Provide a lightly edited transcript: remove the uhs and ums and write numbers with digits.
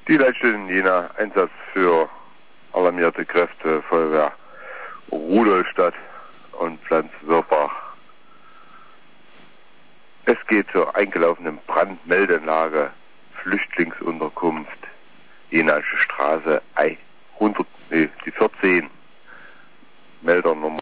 Die Leitstelle in Jena, Einsatz für alarmierte Kräfte, Feuerwehr Rudolstadt und Pflanzenwirbach. Es geht zur eingelaufenen Brandmeldeanlage, Flüchtlingsunterkunft, Jenasche Straße, die 14, Meldernummer